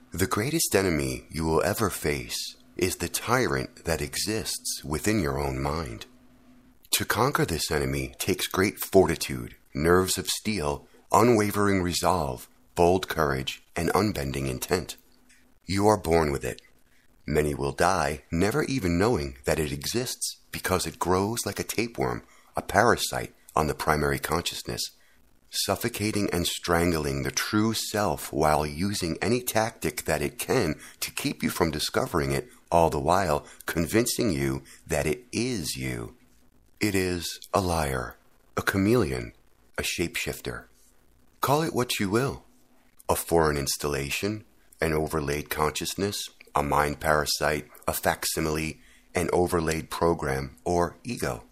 The greatest enemy you will ever face is the tyrant that exists within your own mind. To conquer this enemy takes great fortitude, nerves of steel, unwavering resolve, bold courage, and unbending intent. You are born with it. Many will die never even knowing that it exists because it grows like a tapeworm, a parasite on the primary consciousness, suffocating and strangling the true self while using any tactic that it can to keep you from discovering it, all the while convincing you that it is you. It is a liar, a chameleon, a shapeshifter. Call it what you will. A foreign installation, an overlaid consciousness, a mind parasite, a facsimile, an overlaid program, or ego.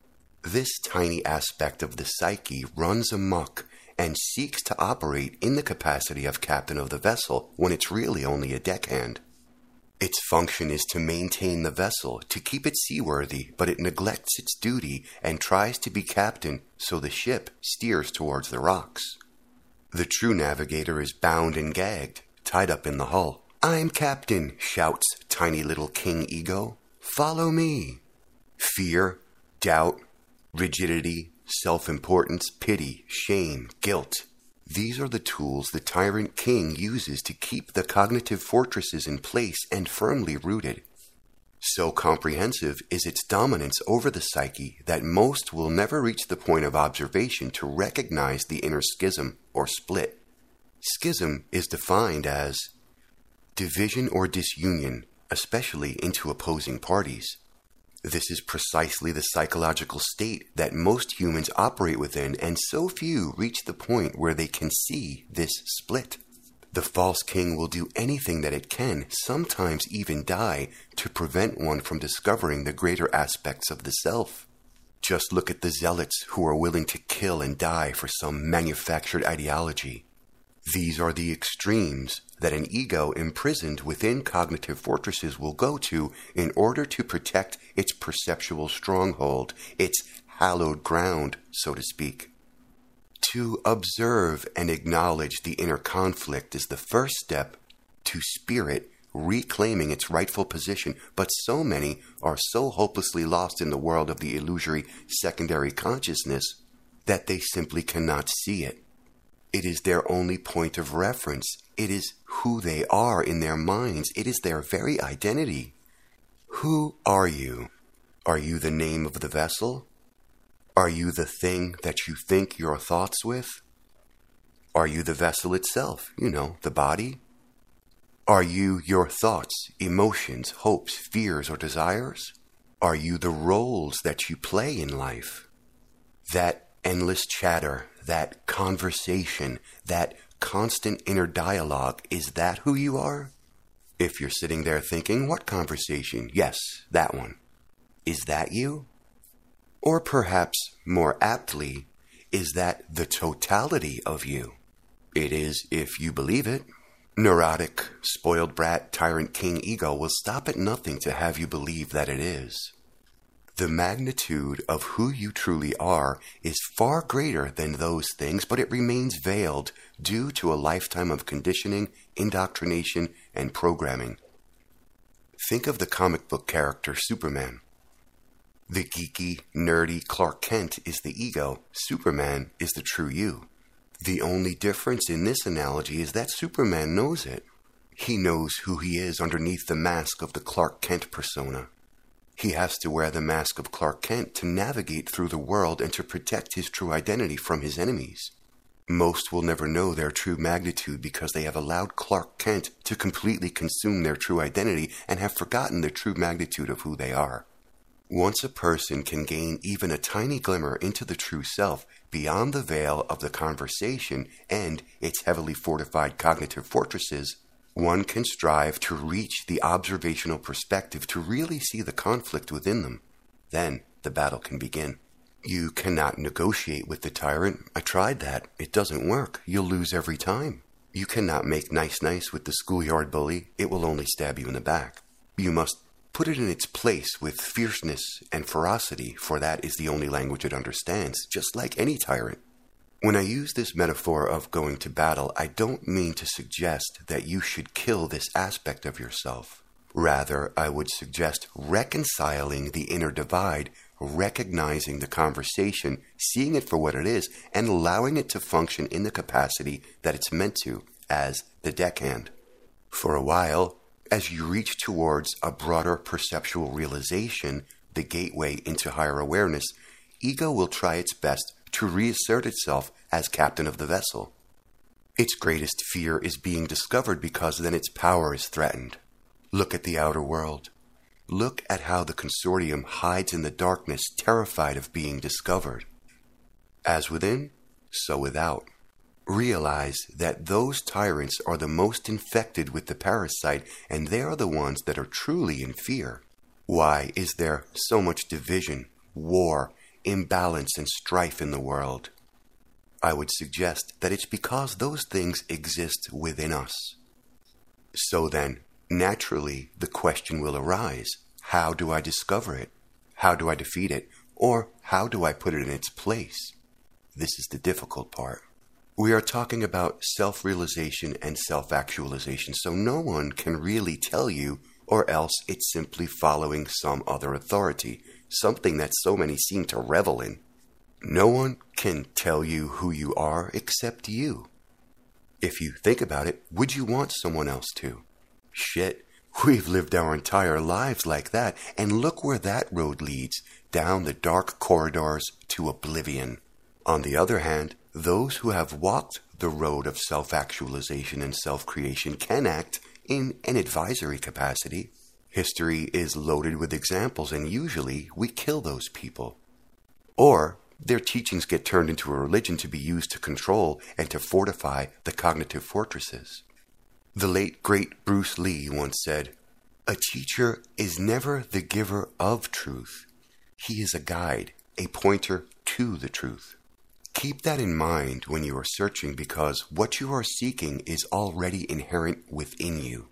This tiny aspect of the psyche runs amok and seeks to operate in the capacity of captain of the vessel when it's really only a deckhand. Its function is to maintain the vessel, to keep it seaworthy, but it neglects its duty and tries to be captain so the ship steers towards the rocks. The true navigator is bound and gagged, tied up in the hull. "I'm captain," shouts tiny little King Ego. "Follow me." Fear, doubt, rigidity, self-importance, pity, shame, guilt. These are the tools the tyrant king uses to keep the cognitive fortresses in place and firmly rooted. So comprehensive is its dominance over the psyche that most will never reach the point of observation to recognize the inner schism or split. Schism is defined as division or disunion, especially into opposing parties. This is precisely the psychological state that most humans operate within, and so few reach the point where they can see this split. The false king will do anything that it can, sometimes even die, to prevent one from discovering the greater aspects of the self. Just look at the zealots who are willing to kill and die for some manufactured ideology. These are the extremes that an ego imprisoned within cognitive fortresses will go to in order to protect its perceptual stronghold, its hallowed ground, so to speak. To observe and acknowledge the inner conflict is the first step to spirit reclaiming its rightful position, but so many are so hopelessly lost in the world of the illusory secondary consciousness that they simply cannot see it. It is their only point of reference. It is who they are in their minds. It is their very identity. Who are you? Are you the name of the vessel? Are you the thing that you think your thoughts with? Are you the vessel itself, the body? Are you your thoughts, emotions, hopes, fears, or desires? Are you the roles that you play in life? That endless chatter, that conversation, that constant inner dialogue, is that who you are? If you're sitting there thinking, what conversation? Yes, that one. Is that you? Or perhaps, more aptly, is that the totality of you? It is if you believe it. Neurotic, spoiled brat, tyrant king ego will stop at nothing to have you believe that it is. The magnitude of who you truly are is far greater than those things, but it remains veiled due to a lifetime of conditioning, indoctrination, and programming. Think of the comic book character Superman. The geeky, nerdy Clark Kent is the ego. Superman is the true you. The only difference in this analogy is that Superman knows it. He knows who he is underneath the mask of the Clark Kent persona. He has to wear the mask of Clark Kent to navigate through the world and to protect his true identity from his enemies. Most will never know their true magnitude because they have allowed Clark Kent to completely consume their true identity and have forgotten the true magnitude of who they are. Once a person can gain even a tiny glimmer into the true self beyond the veil of the conversation and its heavily fortified cognitive fortresses, one can strive to reach the observational perspective to really see the conflict within them. Then the battle can begin. You cannot negotiate with the tyrant. I tried that. It doesn't work. You'll lose every time. You cannot make nice with the schoolyard bully. It will only stab you in the back. You must put it in its place with fierceness and ferocity, for that is the only language it understands, just like any tyrant. When I use this metaphor of going to battle, I don't mean to suggest that you should kill this aspect of yourself. Rather, I would suggest reconciling the inner divide, recognizing the conversation, seeing it for what it is, and allowing it to function in the capacity that it's meant to, as the deckhand. For a while, as you reach towards a broader perceptual realization, the gateway into higher awareness, ego will try its best to reassert itself as captain of the vessel. Its greatest fear is being discovered because then its power is threatened. Look at the outer world. Look at how the consortium hides in the darkness, terrified of being discovered. As within, so without. Realize that those tyrants are the most infected with the parasite, and they are the ones that are truly in fear. Why is there so much division, war, imbalance, and strife in the world? I would suggest that it's because those things exist within us. So then, naturally, the question will arise, how do I discover it? How do I defeat it? Or how do I put it in its place? This is the difficult part. We are talking about self-realization and self-actualization, so no one can really tell you, or else it's simply following some other authority, something that so many seem to revel in. No one can tell you who you are except you. If you think about it, would you want someone else to? Shit, we've lived our entire lives like that, and look where that road leads, down the dark corridors to oblivion. On the other hand, those who have walked the road of self-actualization and self-creation can act in an advisory capacity. History is loaded with examples, and usually we kill those people. Or their teachings get turned into a religion to be used to control and to fortify the cognitive fortresses. The late, great Bruce Lee once said, "A teacher is never the giver of truth. He is a guide, a pointer to the truth." Keep that in mind when you are searching, because what you are seeking is already inherent within you.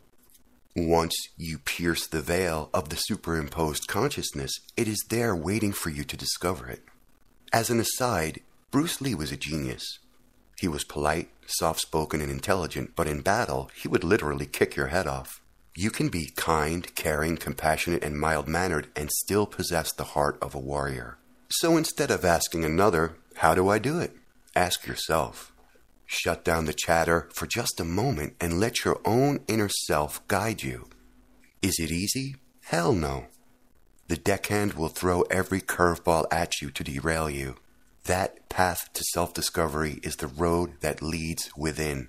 Once you pierce the veil of the superimposed consciousness, it is there waiting for you to discover it. As an aside, Bruce Lee was a genius. He was polite, soft-spoken, and intelligent, but in battle, he would literally kick your head off. You can be kind, caring, compassionate, and mild-mannered and still possess the heart of a warrior. So instead of asking another, "How do I do it?" ask yourself. Shut down the chatter for just a moment and let your own inner self guide you. Is it easy? Hell no. The deckhand will throw every curveball at you to derail you. That path to self-discovery is the road that leads within.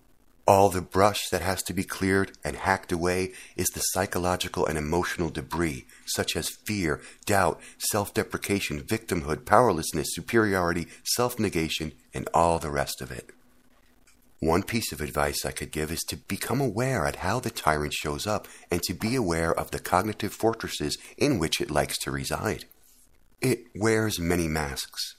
All the brush that has to be cleared and hacked away is the psychological and emotional debris, such as fear, doubt, self-deprecation, victimhood, powerlessness, superiority, self-negation, and all the rest of it. One piece of advice I could give is to become aware at how the tyrant shows up and to be aware of the cognitive fortresses in which it likes to reside. It wears many masks.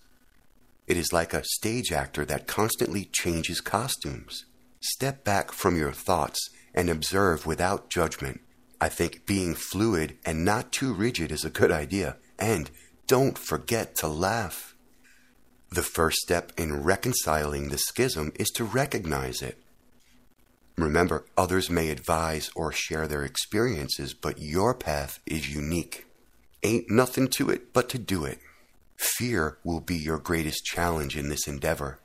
It is like a stage actor that constantly changes costumes. Step back from your thoughts and observe without judgment. I think being fluid and not too rigid is a good idea. And don't forget to laugh. The first step in reconciling the schism is to recognize it. Remember, others may advise or share their experiences, but your path is unique. Ain't nothing to it but to do it. Fear will be your greatest challenge in this endeavor.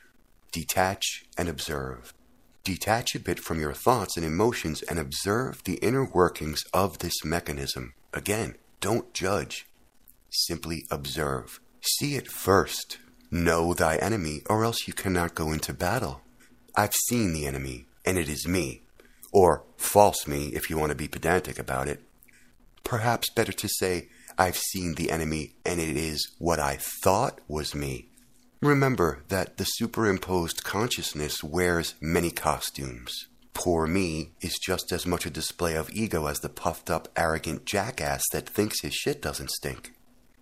Detach and observe. Detach a bit from your thoughts and emotions and observe the inner workings of this mechanism. Again, don't judge. Simply observe. See it first. Know thy enemy, or else you cannot go into battle. I've seen the enemy, and it is me. Or false me, if you want to be pedantic about it. Perhaps better to say, I've seen the enemy, and it is what I thought was me. Remember that the superimposed consciousness wears many costumes. Poor me is just as much a display of ego as the puffed-up, arrogant jackass that thinks his shit doesn't stink.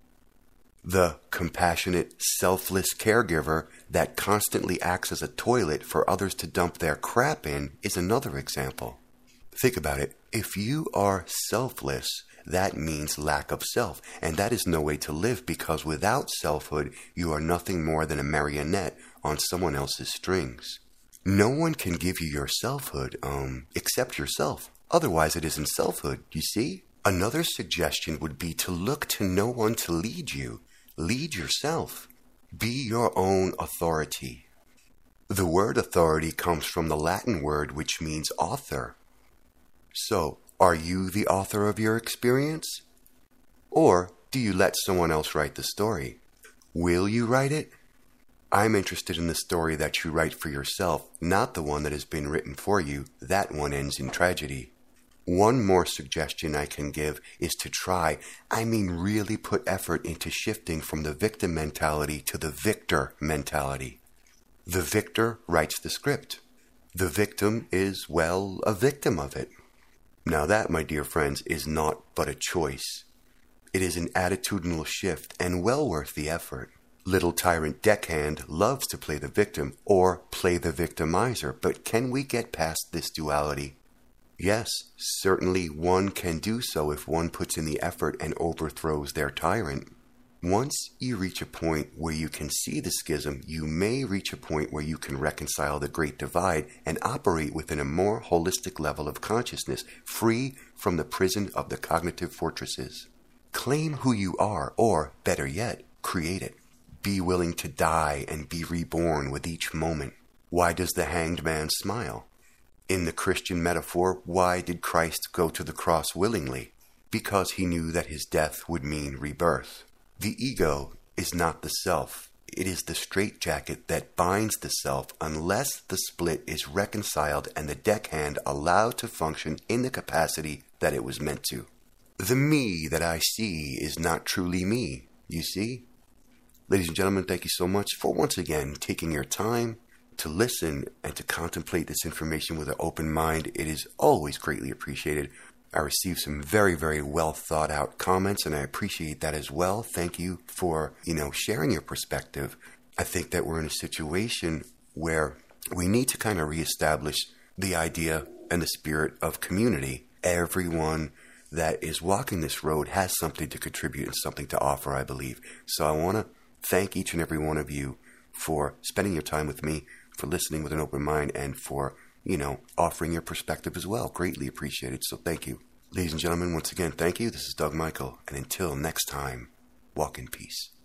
The compassionate, selfless caregiver that constantly acts as a toilet for others to dump their crap in is another example. Think about it. If you are selfless, that means lack of self, and that is no way to live, because without selfhood, you are nothing more than a marionette on someone else's strings. No one can give you your selfhood, except yourself. Otherwise, it isn't selfhood, you see? Another suggestion would be to look to no one to lead you. Lead yourself. Be your own authority. The word authority comes from the Latin word which means author. So, are you the author of your experience? Or do you let someone else write the story? Will you write it? I'm interested in the story that you write for yourself, not the one that has been written for you. That one ends in tragedy. One more suggestion I can give is to really put effort into shifting from the victim mentality to the victor mentality. The victor writes the script. The victim is, a victim of it. Now that, my dear friends, is not but a choice. It is an attitudinal shift and well worth the effort. Little tyrant deckhand loves to play the victim or play the victimizer, but can we get past this duality? Yes, certainly one can do so if one puts in the effort and overthrows their tyrant. Once you reach a point where you can see the schism, you may reach a point where you can reconcile the great divide and operate within a more holistic level of consciousness, free from the prison of the cognitive fortresses. Claim who you are, or, better yet, create it. Be willing to die and be reborn with each moment. Why does the hanged man smile? In the Christian metaphor, why did Christ go to the cross willingly? Because he knew that his death would mean rebirth. The ego is not the self. It is the straitjacket that binds the self unless the split is reconciled and the deckhand allowed to function in the capacity that it was meant to. The me that I see is not truly me, you see? Ladies and gentlemen, thank you so much for once again taking your time to listen and to contemplate this information with an open mind. It is always greatly appreciated. I received some very, very well thought out comments, and I appreciate that as well. Thank you for, sharing your perspective. I think that we're in a situation where we need to kind of reestablish the idea and the spirit of community. Everyone that is walking this road has something to contribute and something to offer, I believe. So I want to thank each and every one of you for spending your time with me, for listening with an open mind, and for, offering your perspective as well. Greatly appreciated. So thank you. Ladies and gentlemen, once again, thank you. This is Doug Michael. And until next time, walk in peace.